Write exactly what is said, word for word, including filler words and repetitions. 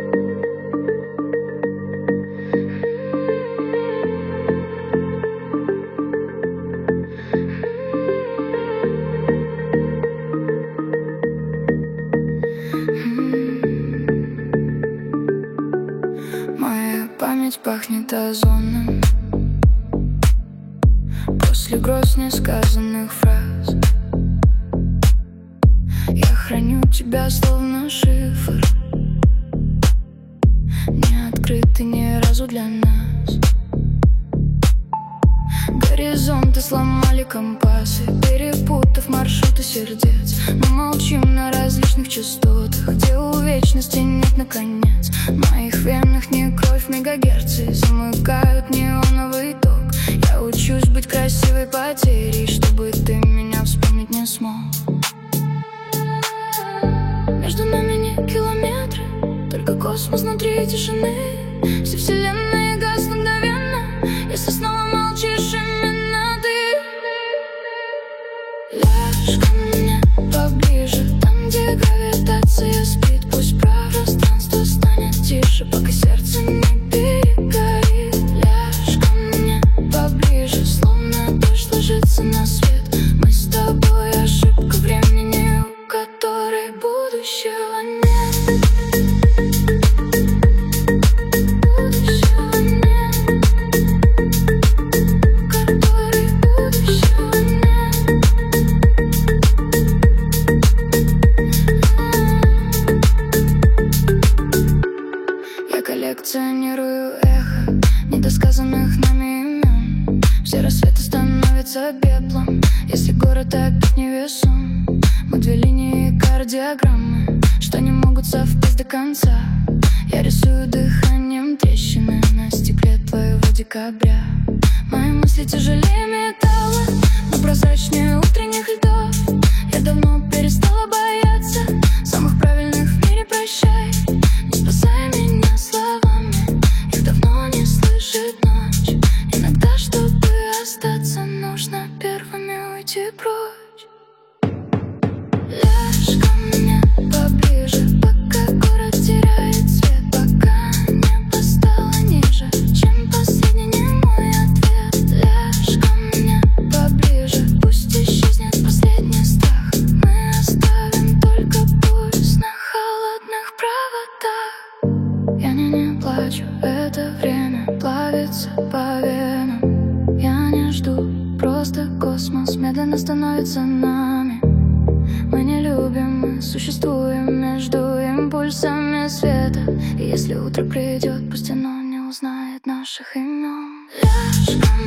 Моя память пахнет озоном после гроз несказанных фраз. Я храню тебя словно шифр, не открытый ни разу для нас. Горизонты сломали компасы, перепутав маршруты сердец. Мы молчим на различных частотах, где у вечности нет наконец. В моих венах не кровь, мегагерцы замыкают неоновый ток. Я учусь быть красивой потерей, чтобы ты меня вспомнить не смог. Между нами не километры, только космос внутри тишины. Все вселенные гаснут мгновенно, если снова молчишь именно ты. Ляжь ко мне поближе, там, где гравитация спит. Пусть пространство станет тише, пока сердце не перегорит. Ляжь ко мне поближе, словно дождь ложится на свет. Мы с тобой ошибка времени, у которой будущего нет. Коллекционирую эхо недосказанных нами имен. Все рассветы становятся пеплом, если город опять невесом. Мы две линии кардиограммы, что не могут совпасть до конца. Я рисую дыханием трещины на стекле твоего декабря. Мои мысли тяжелее металла, но прозрачнее утренних льдов. Я давно перестала бояться самых правильных в мире прощай. Не спасай меня словами, их давно не слышит ночь. Иногда, чтобы остаться, нужно первыми уйти прочь. Ляжь ко мне поближе, пока город теряет цвет, пока небо стало ниже, чем последний немой ответ. Ляжь ко мне поближе, пусть исчезнет последний страх. Мы оставим только пульс на холодных проводах. Я не, не плачу, это время плавится по венам. Я не жду, просто космос медленно становится нами. Мы не любим, мы существуем между импульсами света. И если утро придет, пусть оно не узнает наших имен. Ляжь ко мне